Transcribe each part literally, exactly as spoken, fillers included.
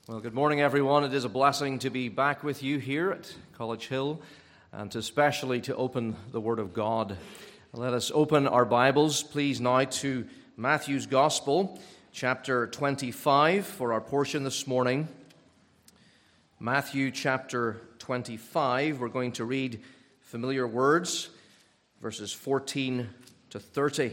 Well, good morning, everyone. It is a blessing to be back with you here at College Hill and especially to open the Word of God. Let us open our Bibles, please, now to Matthew's Gospel, chapter twenty-five, for our portion this morning. Matthew chapter twenty-five, we're going to read familiar words, verses fourteen to thirty.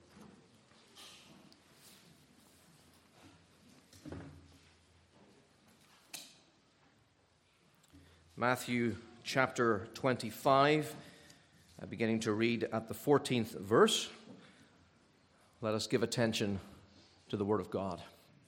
Matthew chapter twenty-five, uh, beginning to read at the fourteenth verse. Let us give attention to the Word of God.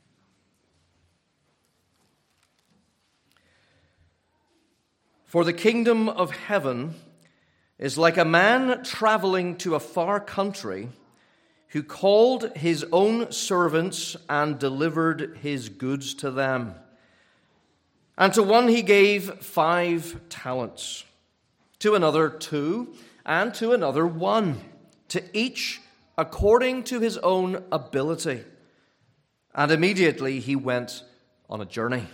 For the kingdom of heaven is like a man traveling to a far country who called his own servants and delivered his goods to them. And to one he gave five talents, to another two, and to another one, to each according to his own ability. And immediately he went on a journey.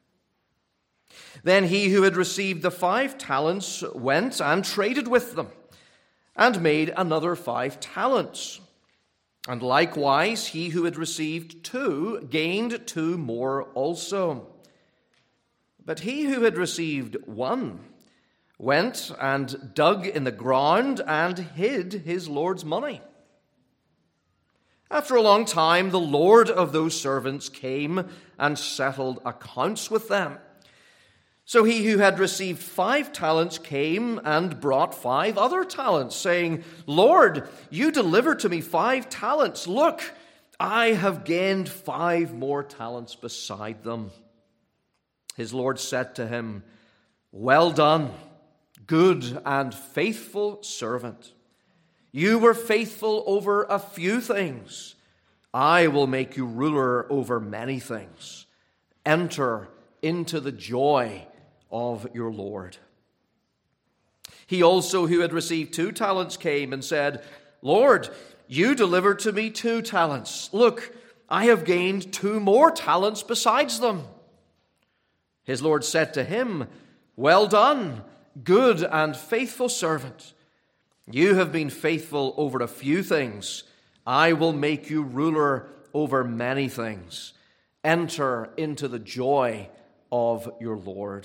Then he who had received the five talents went and traded with them, and made another five talents. And likewise he who had received two gained two more also. But he who had received one went and dug in the ground and hid his Lord's money. After a long time, the Lord of those servants came and settled accounts with them. So he who had received five talents came and brought five other talents, saying, Lord, you delivered to me five talents. Look, I have gained five more talents beside them. His Lord said to him, Well done, good and faithful servant. You were faithful over a few things. I will make you ruler over many things. Enter into the joy of your Lord. He also, who had received two talents, came and said, Lord, you delivered to me two talents. Look, I have gained two more talents besides them. His Lord said to him, Well done, good and faithful servant. You have been faithful over a few things. I will make you ruler over many things. Enter into the joy of your Lord.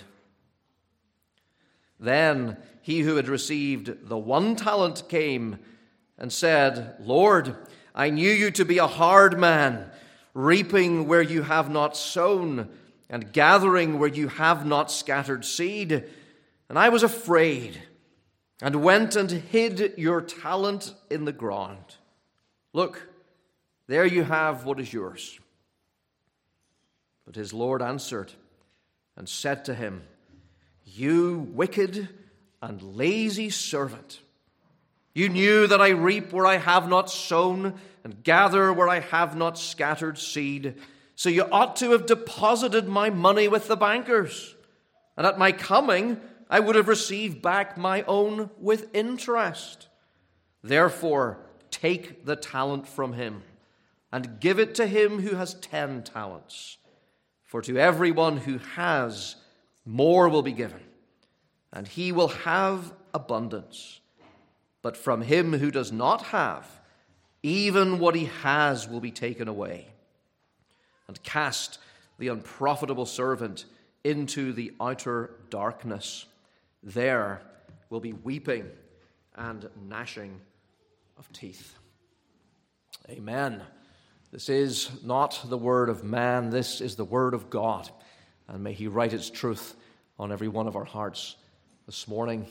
Then he who had received the one talent came and said, Lord, I knew you to be a hard man, reaping where you have not sown, and gathering where you have not scattered seed. And I was afraid, and went and hid your talent in the ground. Look, there you have what is yours. But his Lord answered and said to him, You wicked and lazy servant, you knew that I reap where I have not sown, and gather where I have not scattered seed. So you ought to have deposited my money with the bankers, and at my coming I would have received back my own with interest. Therefore, take the talent from him, and give it to him who has ten talents. For to everyone who has, more will be given, and he will have abundance. But from him who does not have, even what he has will be taken away. And cast the unprofitable servant into the outer darkness. There will be weeping and gnashing of teeth. Amen. This is not the word of man, this is the word of God. And may he write its truth on every one of our hearts this morning.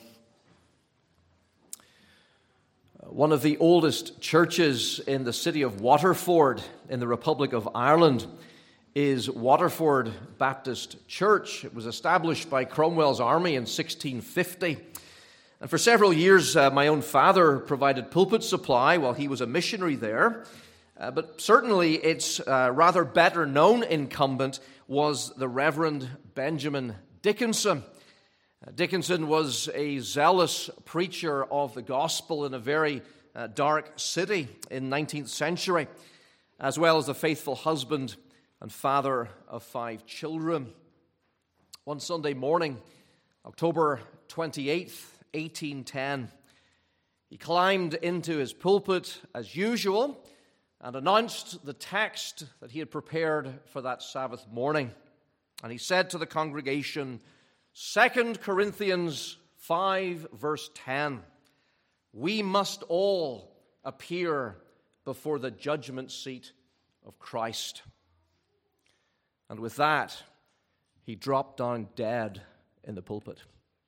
One of the oldest churches in the city of Waterford in the Republic of Ireland is Waterford Baptist Church. It was established by Cromwell's army in sixteen fifty. And for several years, uh, my own father provided pulpit supply while he was a missionary there. Uh, but certainly its uh, rather better known incumbent was the Reverend Benjamin Dickinson. Uh, Dickinson was a zealous preacher of the gospel in a very uh, dark city in the nineteenth century, as well as a faithful husband and father of five children. One Sunday morning, October twenty-eighth, eighteen ten, he climbed into his pulpit as usual and announced the text that he had prepared for that Sabbath morning. And he said to the congregation, Second Corinthians five, verse ten, we must all appear before the judgment seat of Christ. And with that, he dropped down dead in the pulpit.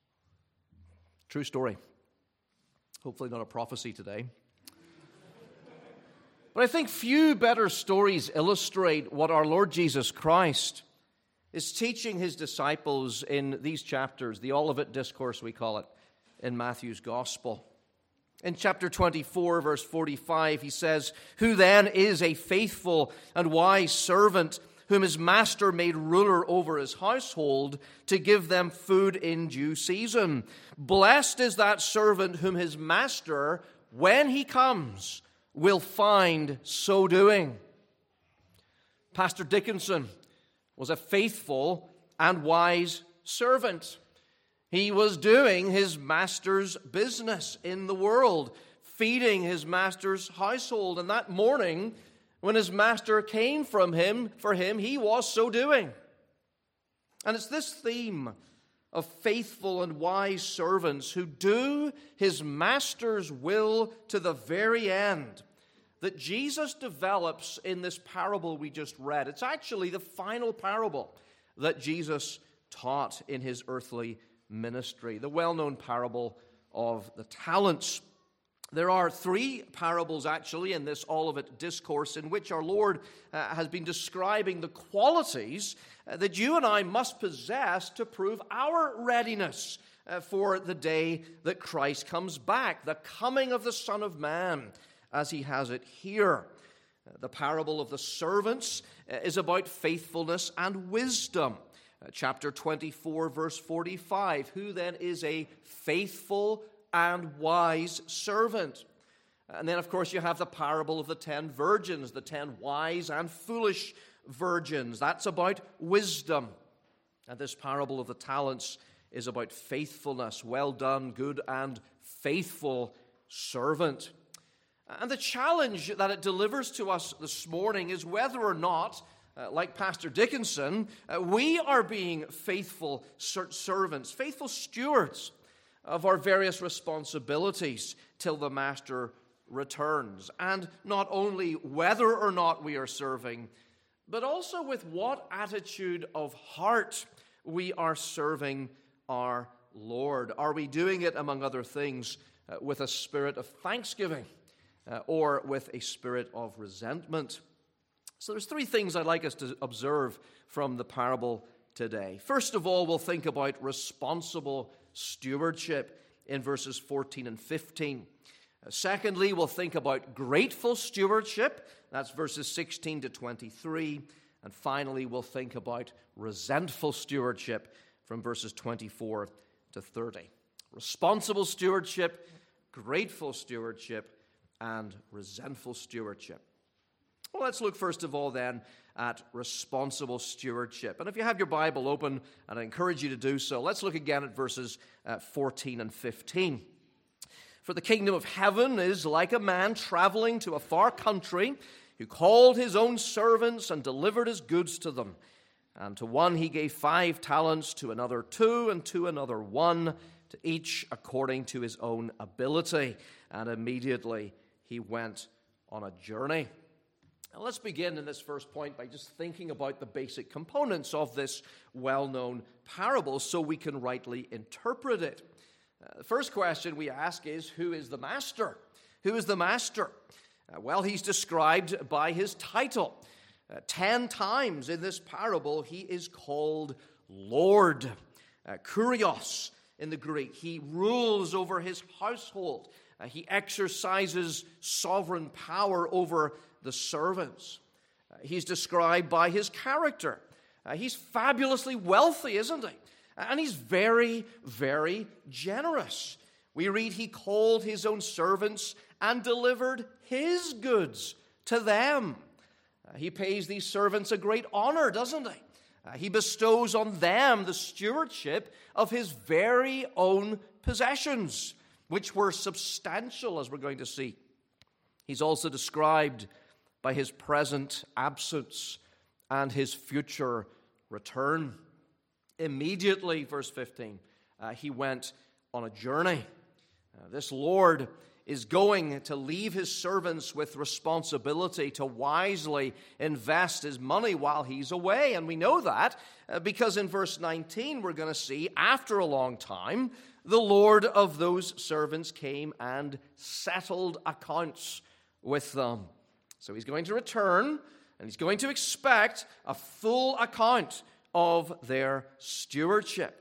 True story. Hopefully not a prophecy today. But I think few better stories illustrate what our Lord Jesus Christ is teaching his disciples in these chapters, the Olivet Discourse we call it, in Matthew's Gospel. In chapter twenty-four, verse forty-five, he says, Who then is a faithful and wise servant whom his master made ruler over his household to give them food in due season? Blessed is that servant whom his master, when he comes, will find so doing. Pastor Dickinson was a faithful and wise servant. He was doing his master's business in the world, feeding his master's household. And that morning, when his master came from him, for him, he was so doing. And it's this theme of faithful and wise servants who do his master's will to the very end that Jesus develops in this parable we just read. It's actually the final parable that Jesus taught in his earthly ministry, the well-known parable of the talents. There are three parables actually in this Olivet Discourse in which our Lord uh, has been describing the qualities uh, that you and I must possess to prove our readiness uh, for the day that Christ comes back, the coming of the Son of Man, as he has it here. Uh, the parable of the servants uh, is about faithfulness and wisdom. Uh, chapter twenty-four, verse forty-five, who then is a faithful and wise servant? And then, of course, you have the parable of the ten virgins, the ten wise and foolish virgins. That's about wisdom. And this parable of the talents is about faithfulness. Well done, good and faithful servant. And the challenge that it delivers to us this morning is whether or not, Uh, like Pastor Dickinson, uh, we are being faithful ser- servants, faithful stewards of our various responsibilities till the Master returns. And not only whether or not we are serving, but also with what attitude of heart we are serving our Lord. Are we doing it, among other things, uh, with a spirit of thanksgiving uh, or with a spirit of resentment? So there's three things I'd like us to observe from the parable today. First of all, we'll think about responsible stewardship in verses fourteen and fifteen. Uh, secondly, we'll think about grateful stewardship. That's verses sixteen to twenty-three. And finally, we'll think about resentful stewardship from verses twenty-four to thirty. Responsible stewardship, grateful stewardship, and resentful stewardship. Well, let's look first of all then at responsible stewardship. And if you have your Bible open, and I encourage you to do so, let's look again at verses uh, fourteen and fifteen. For the kingdom of heaven is like a man traveling to a far country who called his own servants and delivered his goods to them. And to one he gave five talents, to another two, and to another one, to each according to his own ability. And immediately he went on a journey. Now let's begin in this first point by just thinking about the basic components of this well-known parable so we can rightly interpret it. Uh, the first question we ask is, who is the master? Who is the master? Uh, well, he's described by his title. Uh, ten times in this parable, he is called Lord. Uh, Kurios in the Greek. He rules over his household. Uh, he exercises sovereign power over the servants. Uh, he's described by his character. Uh, he's fabulously wealthy, isn't he? And he's very, very generous. We read he called his own servants and delivered his goods to them. Uh, he pays these servants a great honor, doesn't he? Uh, he bestows on them the stewardship of his very own possessions, which were substantial, as we're going to see. He's also described by his present absence and his future return. Immediately, verse fifteen, uh, he went on a journey. Uh, this Lord is going to leave his servants with responsibility to wisely invest his money while he's away. And we know that uh, because in verse nineteen, we're going to see, after a long time, the Lord of those servants came and settled accounts with them. So he's going to return, and he's going to expect a full account of their stewardship.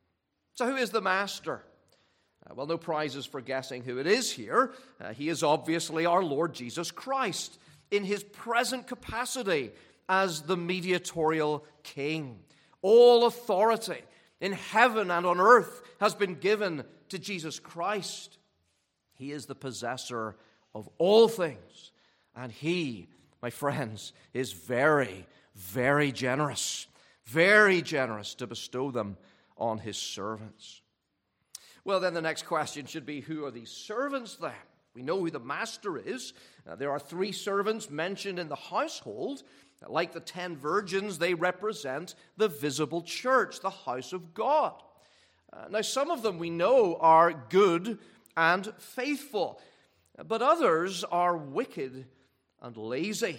So who is the master? Uh, well, no prizes for guessing who it is here. Uh, he is obviously our Lord Jesus Christ in his present capacity as the mediatorial king. All authority in heaven and on earth has been given to Jesus Christ. He is the possessor of all things, and he, my friends, is very, very generous, very generous to bestow them on his servants. Well, then the next question should be, who are these servants then? We know who the master is. Uh, there are three servants mentioned in the household. Like the ten virgins, they represent the visible church, the house of God. Uh, now, some of them we know are good and faithful, but others are wicked and lazy.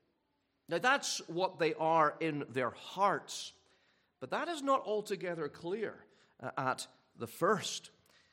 Now, that's what they are in their hearts, but that is not altogether clear uh, at the first.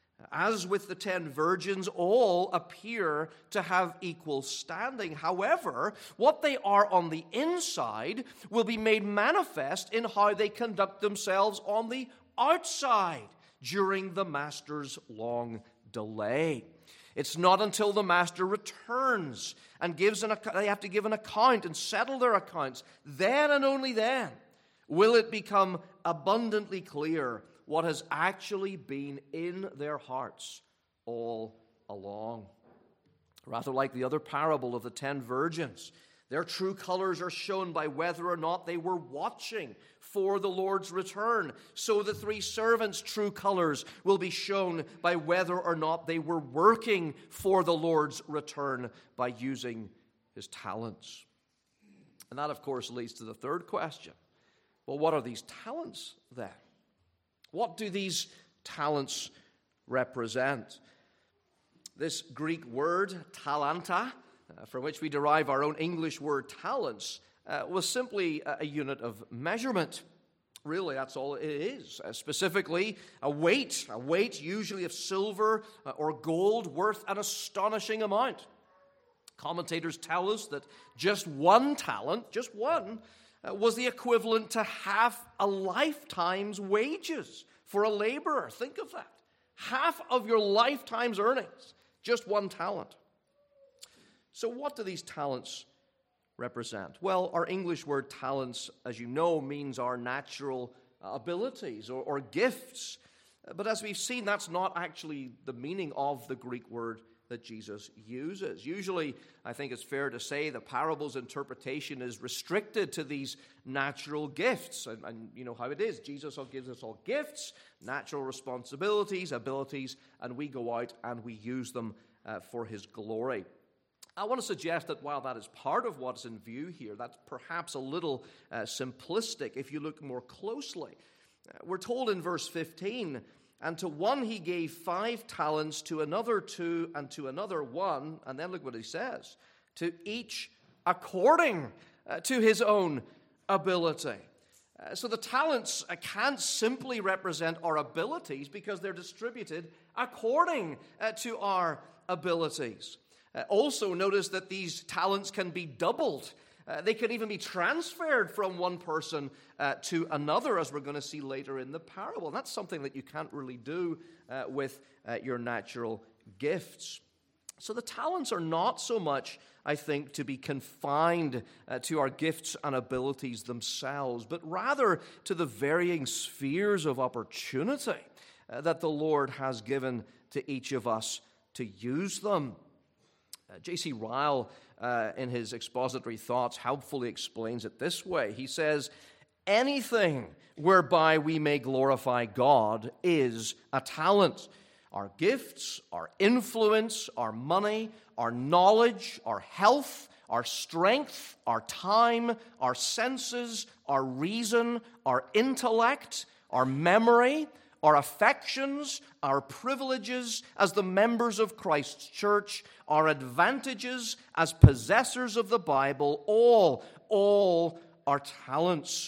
As with the ten virgins, all appear to have equal standing. However, what they are on the inside will be made manifest in how they conduct themselves on the outside during the master's long delay. It's not until the master returns and gives an they have to give an account and settle their accounts, then and only then will it become abundantly clear what has actually been in their hearts all along. Rather like the other parable of the ten virgins, their true colors are shown by whether or not they were watching for the Lord's return. So the three servants' true colors will be shown by whether or not they were working for the Lord's return by using his talents. And that, of course, leads to the third question. Well, what are these talents then? What do these talents represent? This Greek word, talanta, uh, from which we derive our own English word talents, uh, was simply a, a unit of measurement. Really, that's all it is. Uh, specifically, a weight, a weight usually of silver uh, or gold worth an astonishing amount. Commentators tell us that just one talent, just one, uh, was the equivalent to half a lifetime's wages for a laborer. Think of that. Half of your lifetime's earnings, just one talent. So what do these talents represent? Well, our English word talents, as you know, means our natural abilities or, or gifts. But as we've seen, that's not actually the meaning of the Greek word that Jesus uses. Usually, I think it's fair to say the parable's interpretation is restricted to these natural gifts. And, and you know how it is. Jesus gives us all gifts, natural responsibilities, abilities, and we go out and we use them uh, for his glory. I want to suggest that while that is part of what's in view here, that's perhaps a little uh, simplistic if you look more closely. Uh, we're told in verse fifteen, and to one he gave five talents, to another two, and to another one. And then look what he says. To each according uh, to his own ability. Uh, so the talents uh, can't simply represent our abilities because they're distributed according uh, to our abilities. Uh, also notice that these talents can be doubled. Uh, they can even be transferred from one person uh, to another, as we're going to see later in the parable. And that's something that you can't really do uh, with uh, your natural gifts. So the talents are not so much, I think, to be confined uh, to our gifts and abilities themselves, but rather to the varying spheres of opportunity uh, that the Lord has given to each of us to use them. Uh, J C Ryle, uh, in his expository thoughts, helpfully explains it this way. He says, anything whereby we may glorify God is a talent. Our gifts, our influence, our money, our knowledge, our health, our strength, our time, our senses, our reason, our intellect, our memory, our affections, our privileges as the members of Christ's church, our advantages as possessors of the Bible, all, all are talents.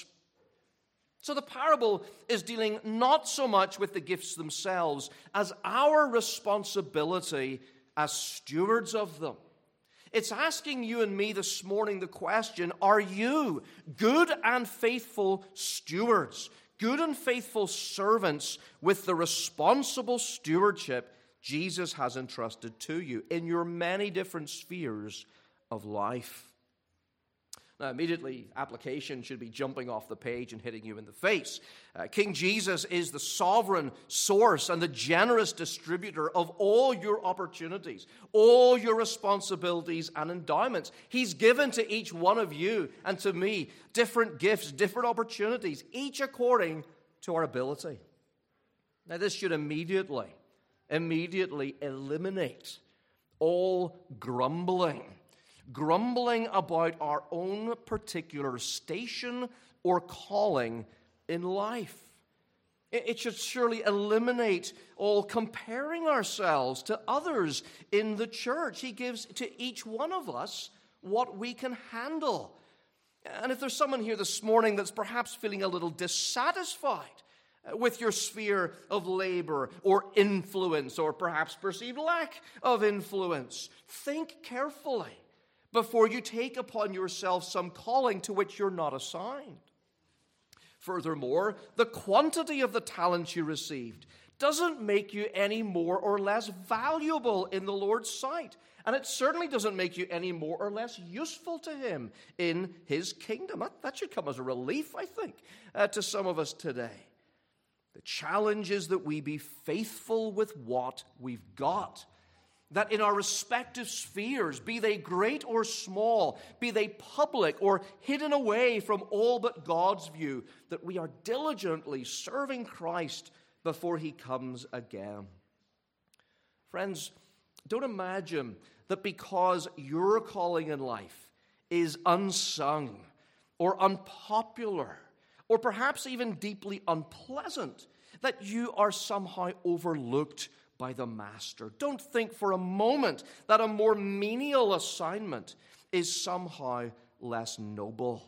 So the parable is dealing not so much with the gifts themselves as our responsibility as stewards of them. It's asking you and me this morning the question, are you good and faithful stewards, good and faithful servants with the responsible stewardship Jesus has entrusted to you in your many different spheres of life? Now, immediately, application should be jumping off the page and hitting you in the face. Uh, King Jesus is the sovereign source and the generous distributor of all your opportunities, all your responsibilities and endowments. He's given to each one of you and to me different gifts, different opportunities, each according to our ability. Now, this should immediately, immediately eliminate all grumbling. Grumbling about our own particular station or calling in life. It should surely eliminate all comparing ourselves to others in the church. He gives to each one of us what we can handle. And if there's someone here this morning that's perhaps feeling a little dissatisfied with your sphere of labor or influence, or perhaps perceived lack of influence, think carefully before you take upon yourself some calling to which you're not assigned. Furthermore, the quantity of the talents you received doesn't make you any more or less valuable in the Lord's sight. And it certainly doesn't make you any more or less useful to Him in His kingdom. That, that should come as a relief, I think, uh, to some of us today. The challenge is that we be faithful with what we've got. That in our respective spheres, be they great or small, be they public or hidden away from all but God's view, that we are diligently serving Christ before He comes again. Friends, don't imagine that because your calling in life is unsung or unpopular or perhaps even deeply unpleasant, that you are somehow overlooked by the Master. Don't think for a moment that a more menial assignment is somehow less noble.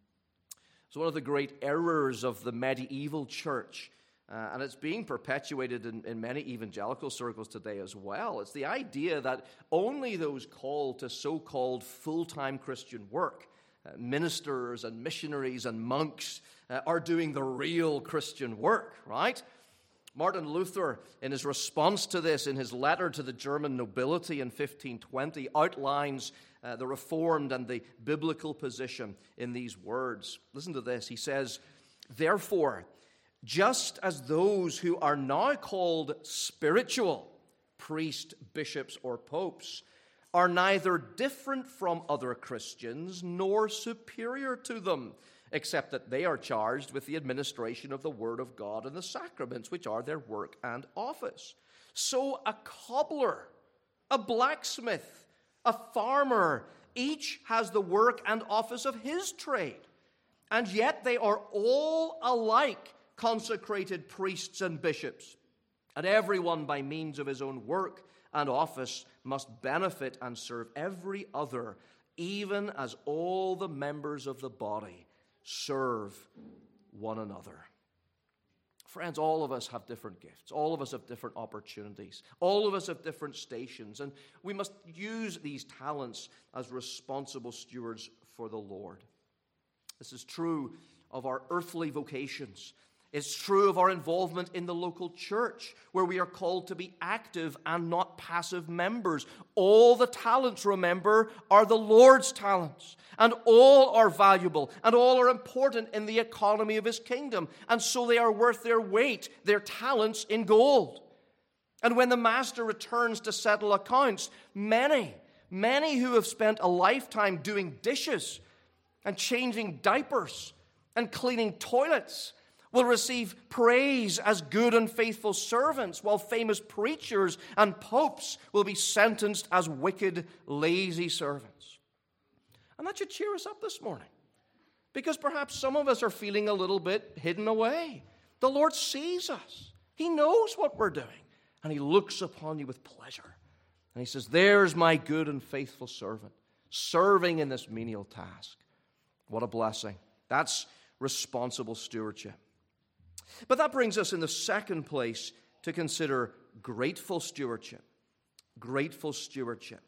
So one of the great errors of the medieval church, uh, and it's being perpetuated in, in many evangelical circles today as well, it's the idea that only those called to so-called full-time Christian work, uh, ministers and missionaries and monks, uh, are doing the real Christian work, right? Martin Luther, in his response to this, in his letter to the German nobility in fifteen twenty, outlines uh, the Reformed and the biblical position in these words. Listen to this. He says, "Therefore, just as those who are now called spiritual, priests, bishops, or popes, are neither different from other Christians nor superior to them, except that they are charged with the administration of the Word of God and the sacraments, which are their work and office. So a cobbler, a blacksmith, a farmer, each has the work and office of his trade, and yet they are all alike consecrated priests and bishops, and everyone by means of his own work and office must benefit and serve every other, even as all the members of the body serve one another." Friends, all of us have different gifts. All of us have different opportunities. All of us have different stations. And we must use these talents as responsible stewards for the Lord. This is true of our earthly vocations. It's true of our involvement in the local church, where we are called to be active and not passive members. All the talents, remember, are the Lord's talents, and all are valuable, and all are important in the economy of His kingdom, and so they are worth their weight, their talents, in gold. And when the Master returns to settle accounts, many, Many who have spent a lifetime doing dishes and changing diapers and cleaning toilets will receive praise as good and faithful servants, while famous preachers and popes will be sentenced as wicked, lazy servants. And that should cheer us up this morning, because perhaps some of us are feeling a little bit hidden away. The Lord sees us. He knows what we're doing, and He looks upon you with pleasure. And He says, there's my good and faithful servant, serving in this menial task. What a blessing. That's responsible stewardship. But that brings us in the second place to consider grateful stewardship. Grateful stewardship.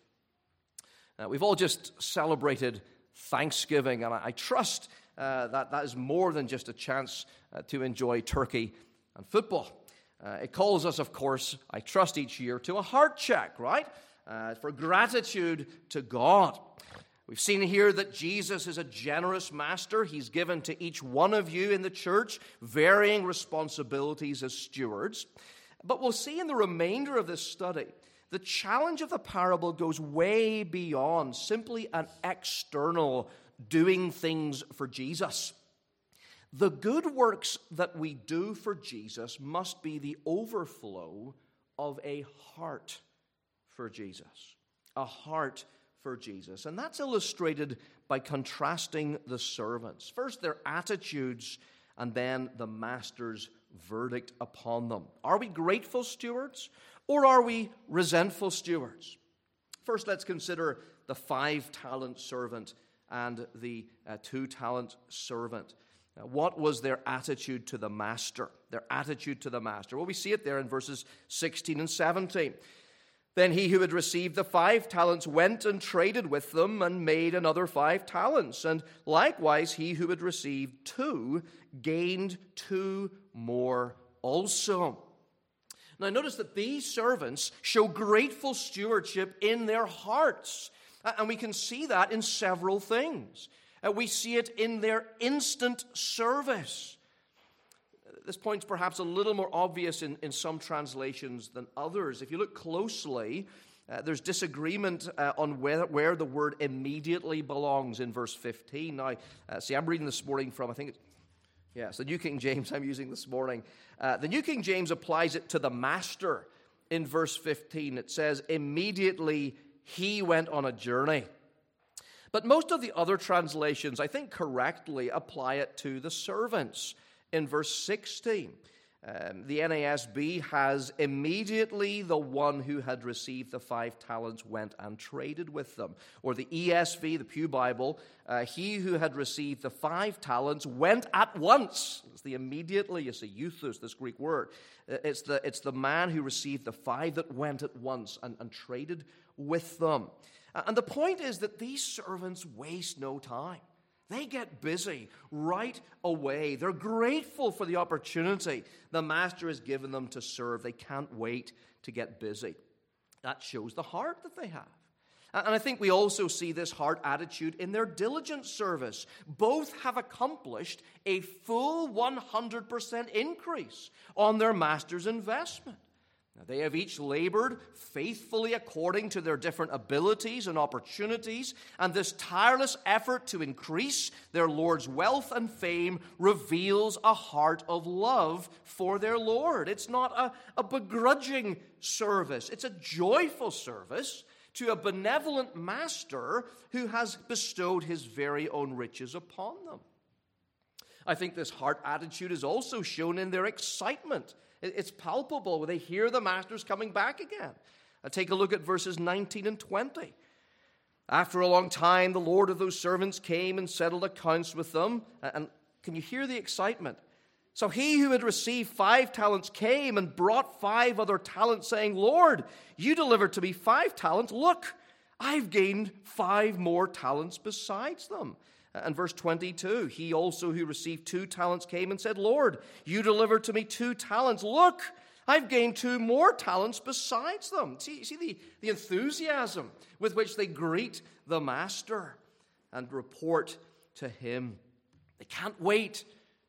Uh, we've all just celebrated Thanksgiving, and I, I trust uh, that that is more than just a chance uh, to enjoy turkey and football. Uh, it calls us, of course, I trust each year, to a heart check, right? Uh, for gratitude to God. We've seen here that Jesus is a generous master. He's given to each one of you in the church varying responsibilities as stewards. But we'll see in the remainder of this study, the challenge of the parable goes way beyond simply an external doing things for Jesus. The good works that we do for Jesus must be the overflow of a heart for Jesus. A heart for Jesus. And that's illustrated by contrasting the servants. First, their attitudes, and then the master's verdict upon them. Are we grateful stewards, or are we resentful stewards? First, let's consider the five-talent servant and the uh, two-talent servant. Now, what was their attitude to the master? Their attitude to the master. Well, we see it there in verses sixteen and seventeen. Then he who had received the five talents went and traded with them and made another five talents. And likewise he who had received two gained two more also. Now notice that these servants show grateful stewardship in their hearts. And we can see that in several things. We see it in their instant service. This point's perhaps a little more obvious in, in some translations than others. If you look closely, uh, there's disagreement uh, on where, where the word immediately belongs in verse fifteen. Now, uh, see, I'm reading this morning from, I think it's, yes, the New King James I'm using this morning. Uh, the New King James applies it to the master in verse fifteen. It says, immediately he went on a journey. But most of the other translations, I think correctly, apply it to the servants. In verse sixteen, um, the N A S B has immediately the one who had received the five talents went and traded with them. Or the E S V, the Pew Bible, uh, he who had received the five talents went at once. It's the immediately, it's a euthus, this Greek word. It's the, it's the man who received the five that went at once and, and traded with them. And the point is that these servants waste no time. They get busy right away. They're grateful for the opportunity the master has given them to serve. They can't wait to get busy. That shows the heart that they have. And I think we also see this heart attitude in their diligent service. Both have accomplished a full one hundred percent increase on their master's investment. They have each labored faithfully according to their different abilities and opportunities, and this tireless effort to increase their Lord's wealth and fame reveals a heart of love for their Lord. It's not a, a begrudging service. It's a joyful service to a benevolent master who has bestowed his very own riches upon them. I think this heart attitude is also shown in their excitement. It's palpable when they hear the master's coming back again. Uh, take a look at verses nineteen and twenty. After a long time, the Lord of those servants came and settled accounts with them. And can you hear the excitement? So he who had received five talents came and brought five other talents, saying, Lord, you delivered to me five talents. Look, I've gained five more talents besides them. And verse twenty-two, he also who received two talents came and said, Lord, you delivered to me two talents. Look, I've gained two more talents besides them. See, see the, the enthusiasm with which they greet the master and report to him. They can't wait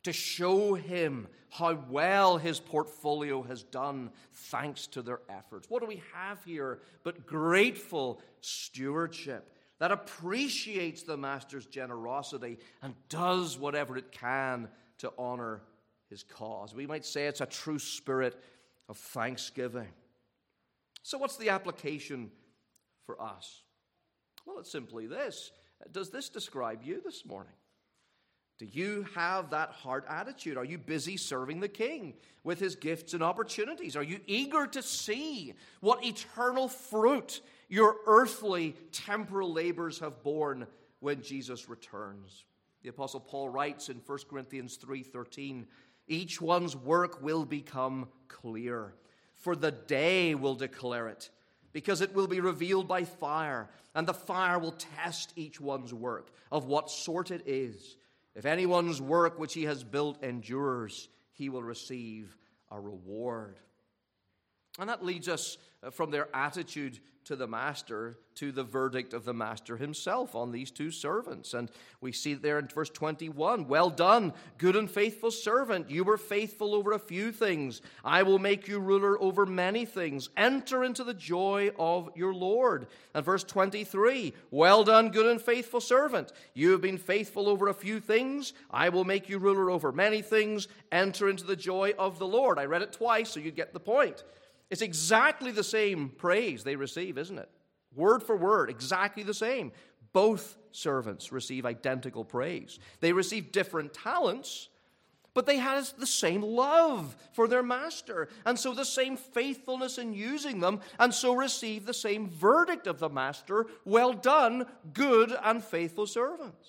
to show him how well his portfolio has done thanks to their efforts. What do we have here but grateful stewardship that appreciates the master's generosity and does whatever it can to honor his cause? We might say it's a true spirit of thanksgiving. So what's the application for us? Well, it's simply this. Does this describe you this morning? Do you have that heart attitude? Are you busy serving the King with his gifts and opportunities? Are you eager to see what eternal fruit your earthly, temporal labors have borne when Jesus returns? The Apostle Paul writes in First Corinthians three thirteen, each one's work will become clear, for the day will declare it, because it will be revealed by fire, and the fire will test each one's work of what sort it is. If anyone's work which he has built endures, he will receive a reward. And that leads us from their attitude to the master to the verdict of the master himself on these two servants. And we see there in verse twenty-one, well done, good and faithful servant. You were faithful over a few things. I will make you ruler over many things. Enter into the joy of your Lord. And verse twenty-three, well done, good and faithful servant. You have been faithful over a few things. I will make you ruler over many things. Enter into the joy of the Lord. I read it twice so you get the point. It's exactly the same praise they receive, isn't it? Word for word, exactly the same. Both servants receive identical praise. They receive different talents, but they had the same love for their master, and so the same faithfulness in using them, and so receive the same verdict of the master, well done, good and faithful servants.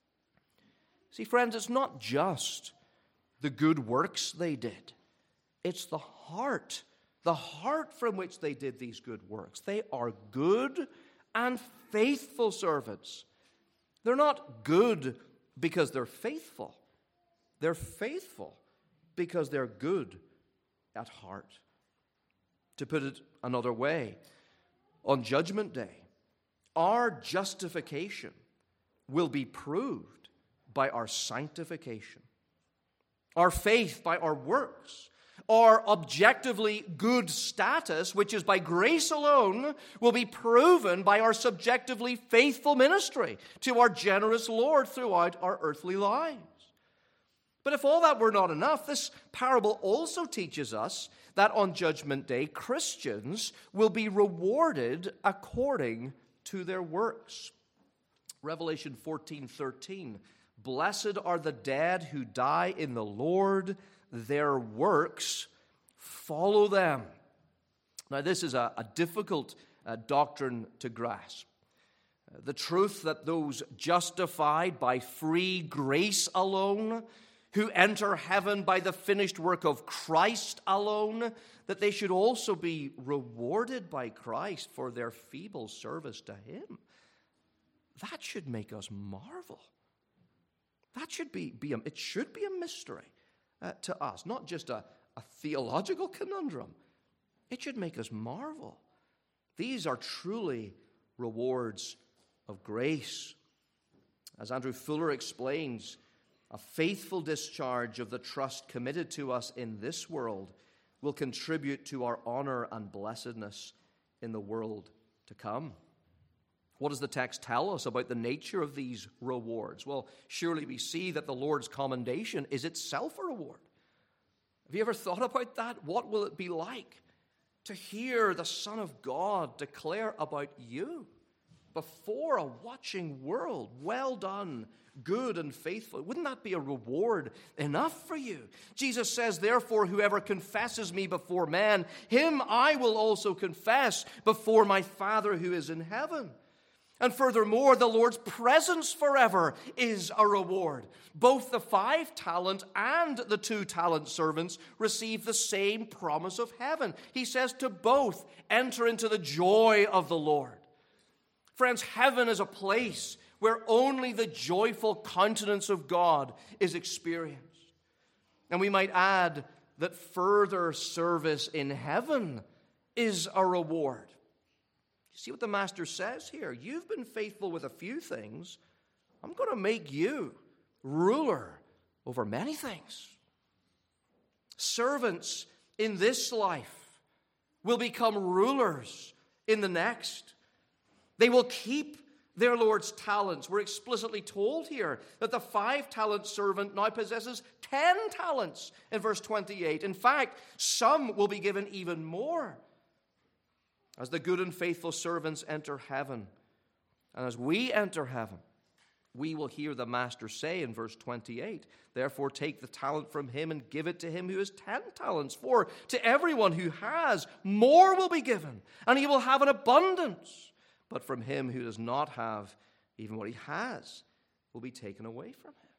See, friends, it's not just the good works they did. It's the heart The heart from which they did these good works. They are good and faithful servants. They're not good because they're faithful. They're faithful because they're good at heart. To put it another way, on Judgment Day, our justification will be proved by our sanctification. Our faith by our works. Our objectively good status, which is by grace alone, will be proven by our subjectively faithful ministry to our generous Lord throughout our earthly lives. But if all that were not enough, this parable also teaches us that on Judgment Day, Christians will be rewarded according to their works. Revelation fourteen thirteen, blessed are the dead who die in the Lord, their works follow them. Now, this is a, a difficult uh, doctrine to grasp. Uh, the truth that those justified by free grace alone, who enter heaven by the finished work of Christ alone, that they should also be rewarded by Christ for their feeble service to him. That should make us marvel. That should be, be a, it should be a mystery. Uh, to us, not just a, a theological conundrum. It should make us marvel. These are truly rewards of grace. As Andrew Fuller explains, a faithful discharge of the trust committed to us in this world will contribute to our honor and blessedness in the world to come. What does the text tell us about the nature of these rewards? Well, surely we see that the Lord's commendation is itself a reward. Have you ever thought about that? What will it be like to hear the Son of God declare about you before a watching world, well done, good and faithful? Wouldn't that be a reward enough for you? Jesus says, therefore, whoever confesses me before man, him I will also confess before my Father who is in heaven. And furthermore, the Lord's presence forever is a reward. Both the five-talent and the two-talent servants receive the same promise of heaven. He says to both, enter into the joy of the Lord. Friends, heaven is a place where only the joyful countenance of God is experienced. And we might add that further service in heaven is a reward. See what the master says here? You've been faithful with a few things. I'm going to make you ruler over many things. Servants in this life will become rulers in the next. They will keep their Lord's talents. We're explicitly told here that the five-talent servant now possesses ten talents in verse twenty-eight. In fact, some will be given even more as the good and faithful servants enter heaven. And as we enter heaven, we will hear the Master say in verse twenty-eight, therefore take the talent from him and give it to him who has ten talents. For to everyone who has, more will be given, and he will have an abundance. But from him who does not have, even what he has will be taken away from him.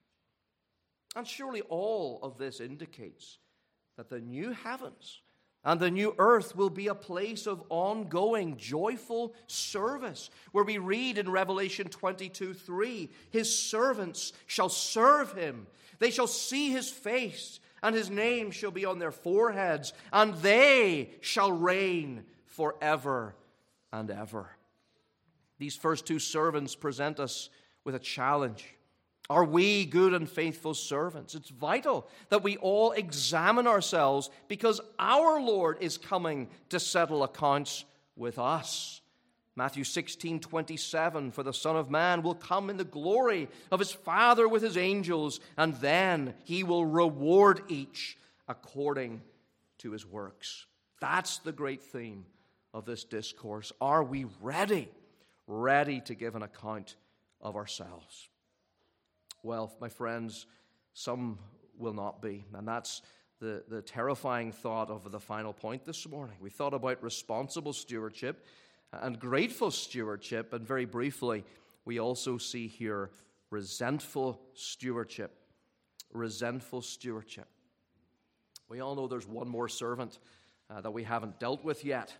And surely all of this indicates that the new heavens and the new earth will be a place of ongoing, joyful service, where we read in Revelation twenty-two three, his servants shall serve him. They shall see his face, and his name shall be on their foreheads, and they shall reign forever and ever. These first two servants present us with a challenge. Are we good and faithful servants? It's vital that we all examine ourselves, because our Lord is coming to settle accounts with us. Matthew sixteen twenty-seven, for the Son of Man will come in the glory of his Father with his angels, and then he will reward each according to his works. That's the great theme of this discourse. Are we ready? Ready to give an account of ourselves? Well, my friends, some will not be. And that's the, the terrifying thought of the final point this morning. We thought about responsible stewardship and grateful stewardship. And very briefly, we also see here resentful stewardship. Resentful stewardship. We all know there's one more servant uh, that we haven't dealt with yet.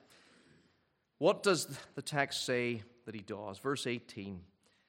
What does the text say that he does? Verse eighteen.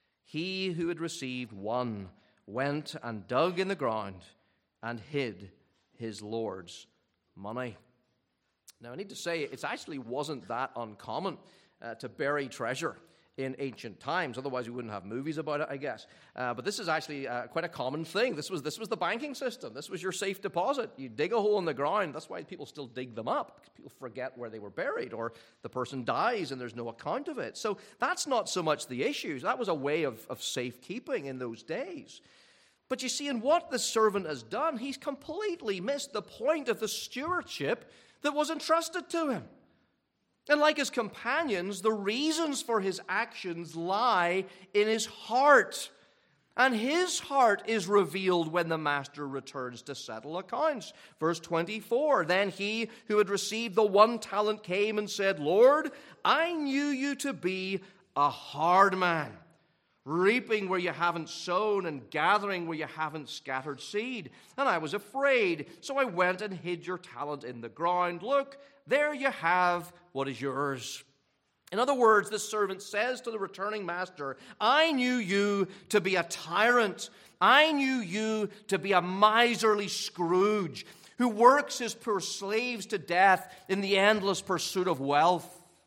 He who had received one went and dug in the ground and hid his Lord's money. Now, I need to say, it actually wasn't that uncommon uh, to bury treasure in ancient times. Otherwise, we wouldn't have movies about it, I guess. Uh, but this is actually uh, quite a common thing. This was this was the banking system. This was your safe deposit. You dig a hole in the ground. That's why people still dig them up, because people forget where they were buried, or the person dies and there's no account of it. So that's not so much the issue. That was a way of, of safekeeping in those days. But you see, in what the servant has done, he's completely missed the point of the stewardship that was entrusted to him. And like his companions, the reasons for his actions lie in his heart. And his heart is revealed when the master returns to settle accounts. Verse twenty-four, then he who had received the one talent came and said, Lord, I knew you to be a hard man, reaping where you haven't sown and gathering where you haven't scattered seed. And I was afraid, so I went and hid your talent in the ground. Look, there you have what is yours. In other words, this servant says to the returning master, I knew you to be a tyrant. I knew you to be a miserly Scrooge who works his poor slaves to death in the endless pursuit of wealth.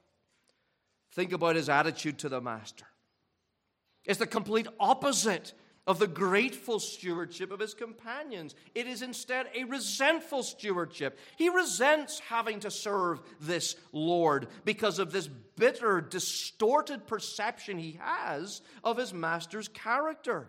Think about his attitude to the master. It's the complete opposite of the grateful stewardship of his companions. It is instead a resentful stewardship. He resents having to serve this Lord because of this bitter, distorted perception he has of his master's character.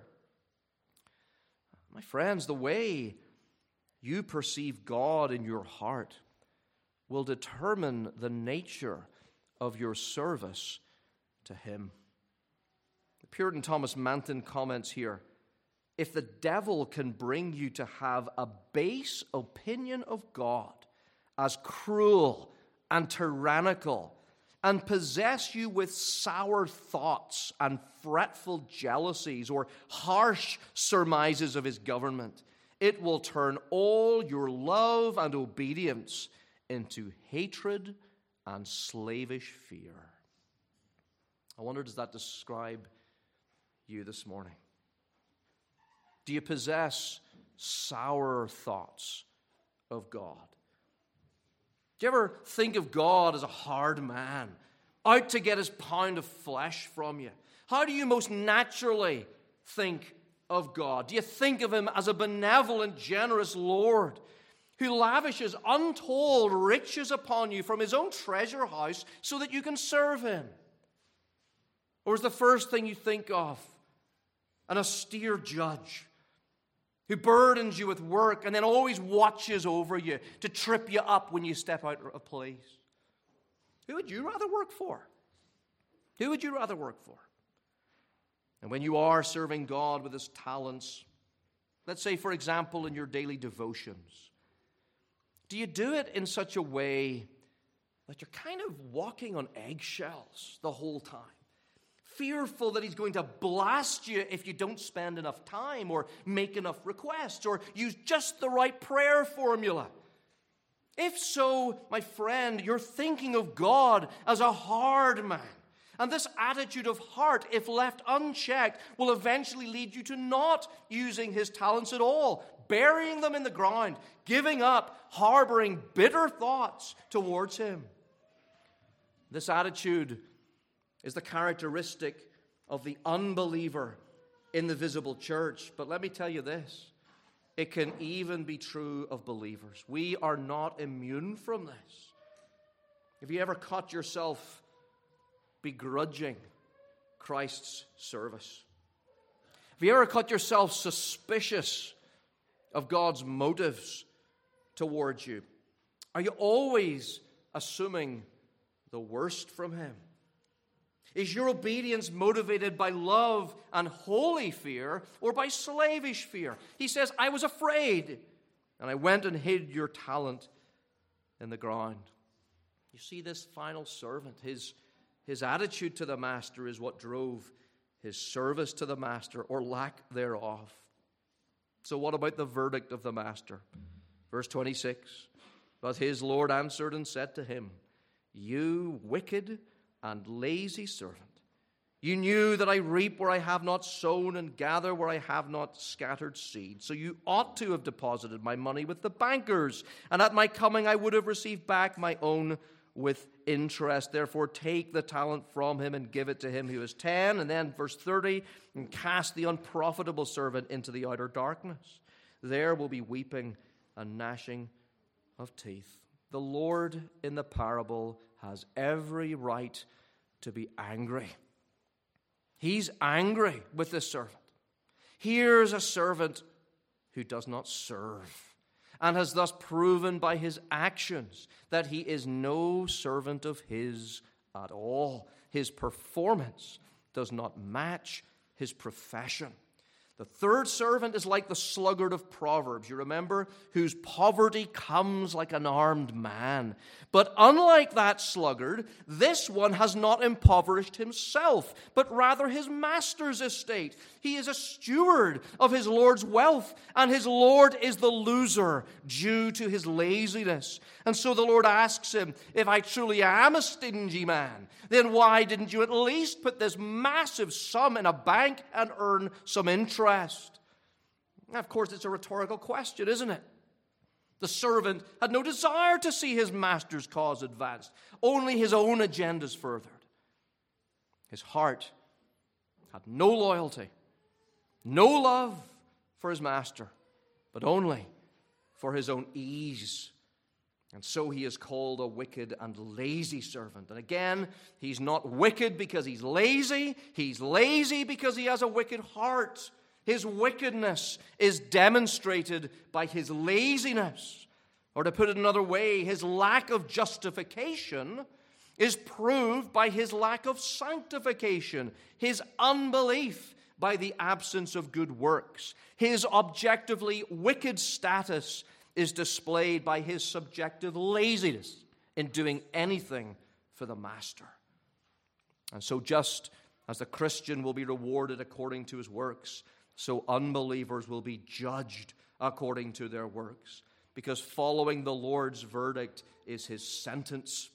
My friends, the way you perceive God in your heart will determine the nature of your service to him. Puritan Thomas Manton comments here, if the devil can bring you to have a base opinion of God as cruel and tyrannical, and possess you with sour thoughts and fretful jealousies or harsh surmises of his government, it will turn all your love and obedience into hatred and slavish fear. I wonder, does that describe you this morning? Do you possess sour thoughts of God? Do you ever think of God as a hard man, out to get his pound of flesh from you? How do you most naturally think of God? Do you think of him as a benevolent, generous Lord who lavishes untold riches upon you from his own treasure house so that you can serve him? Or is the first thing you think of an austere judge who burdens you with work and then always watches over you to trip you up when you step out of place? Who would you rather work for? Who would you rather work for? And when you are serving God with his talents, let's say, for example, in your daily devotions, do you do it in such a way that you're kind of walking on eggshells the whole time? Fearful that he's going to blast you if you don't spend enough time or make enough requests or use just the right prayer formula. If so, my friend, you're thinking of God as a hard man. And this attitude of heart, if left unchecked, will eventually lead you to not using his talents at all, burying them in the ground, giving up, harboring bitter thoughts towards him. This attitude is the characteristic of the unbeliever in the visible church. But let me tell you this, it can even be true of believers. We are not immune from this. Have you ever caught yourself begrudging Christ's service? Have you ever caught yourself suspicious of God's motives towards you? Are you always assuming the worst from him? Is your obedience motivated by love and holy fear or by slavish fear? He says, I was afraid, and I went and hid your talent in the ground. You see, this final servant, his, his attitude to the master is what drove his service to the master, or lack thereof. So what about the verdict of the master? Verse twenty-six, but his Lord answered and said to him, you wicked and lazy servant, you knew that I reap where I have not sown and gather where I have not scattered seed. So you ought to have deposited my money with the bankers, and at my coming I would have received back my own with interest. Therefore take the talent from him and give it to him who is ten. And then verse thirty, and cast the unprofitable servant into the outer darkness. There will be weeping and gnashing of teeth. The Lord in the parable has every right to be angry. He's angry with this servant. Here's a servant who does not serve and has thus proven by his actions that he is no servant of his at all. His performance does not match his profession. The third servant is like the sluggard of Proverbs, you remember, whose poverty comes like an armed man. But unlike that sluggard, this one has not impoverished himself, but rather his master's estate. He is a steward of his Lord's wealth, and his Lord is the loser due to his laziness. And so the Lord asks him, if I truly am a stingy man, then why didn't you at least put this massive sum in a bank and earn some interest? Now, of course, it's a rhetorical question, isn't it? The servant had no desire to see his master's cause advanced, only his own agendas furthered. His heart had no loyalty, no love for his master, but only for his own ease. And so he is called a wicked and lazy servant. And again, he's not wicked because he's lazy. He's lazy because he has a wicked heart. His wickedness is demonstrated by his laziness. Or to put it another way, his lack of justification is proved by his lack of sanctification, his unbelief by the absence of good works. His objectively wicked status is displayed by his subjective laziness in doing anything for the master. And so just as the Christian will be rewarded according to his works, so unbelievers will be judged according to their works, because following the Lord's verdict is his sentence.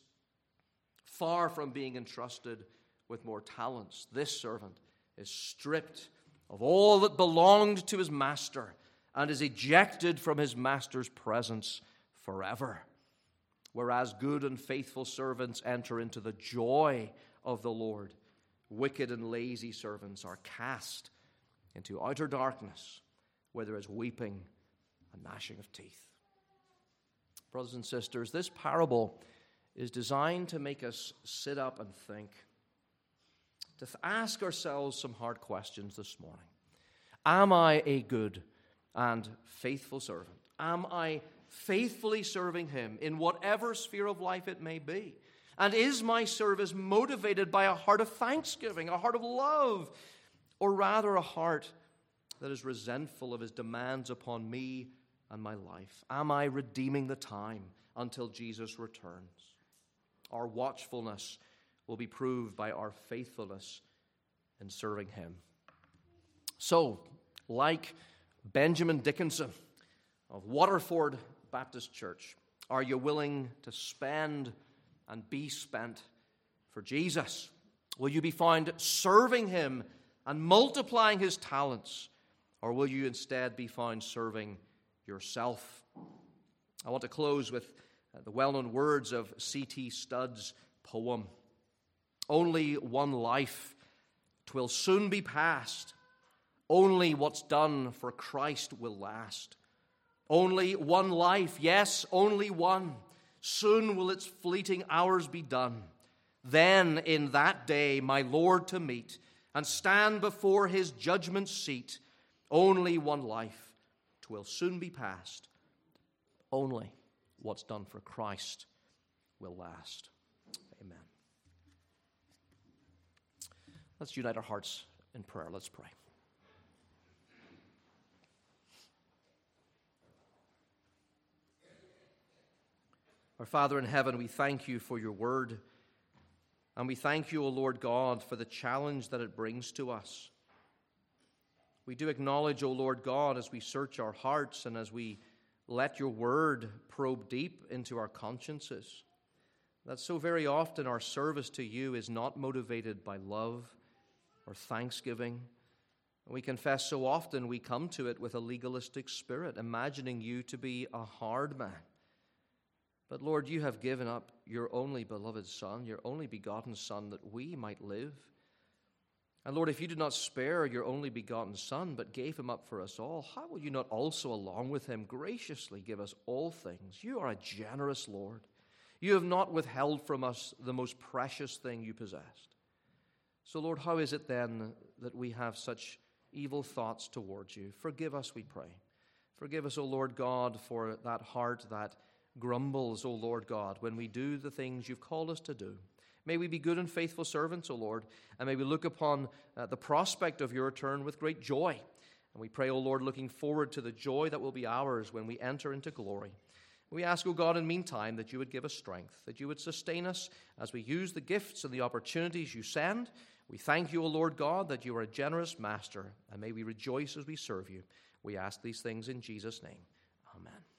Far from being entrusted with more talents, this servant is stripped of all that belonged to his master and is ejected from his master's presence forever. Whereas good and faithful servants enter into the joy of the Lord, wicked and lazy servants are cast into outer darkness where there is weeping and gnashing of teeth. Brothers and sisters, this parable is designed to make us sit up and think, to ask ourselves some hard questions this morning. Am I a good and faithful servant? Am I faithfully serving him in whatever sphere of life it may be? And is my service motivated by a heart of thanksgiving, a heart of love, or rather a heart that is resentful of his demands upon me and my life? Am I redeeming the time until Jesus returns? Our watchfulness will be proved by our faithfulness in serving him. So, like Benjamin Dickinson of Waterford Baptist Church, are you willing to spend and be spent for Jesus? Will you be found serving him and multiplying his talents? Or will you instead be found serving yourself? I want to close with the well-known words of C T Studd's poem. Only one life, 'twill soon be past. Only what's done for Christ will last. Only one life, yes, only one. Soon will its fleeting hours be done. Then in that day my Lord to meet and stand before his judgment seat. Only one life, 'twill soon be past. Only what's done for Christ will last. Amen. Let's unite our hearts in prayer. Let's pray. Our Father in heaven, we thank you for your word. And we thank you, O Lord God, for the challenge that it brings to us. We do acknowledge, O Lord God, as we search our hearts and as we let your word probe deep into our consciences, that so very often our service to you is not motivated by love or thanksgiving. We confess so often we come to it with a legalistic spirit, imagining you to be a hard man. But Lord, you have given up your only beloved Son, your only begotten Son, that we might live. And Lord, if you did not spare your only begotten Son, but gave him up for us all, how will you not also, along with him, graciously give us all things? You are a generous Lord. You have not withheld from us the most precious thing you possessed. So Lord, how is it then that we have such evil thoughts towards you? Forgive us, we pray. Forgive us, O Lord God, for that heart that grumbles, O Lord God, when we do the things you've called us to do. May we be good and faithful servants, O Lord, and may we look upon uh, the prospect of your return with great joy. And we pray, O Lord, looking forward to the joy that will be ours when we enter into glory. We ask, O God, in meantime, that you would give us strength, that you would sustain us as we use the gifts and the opportunities you send. We thank you, O Lord God, that you are a generous master, and may we rejoice as we serve you. We ask these things in Jesus' name. Amen.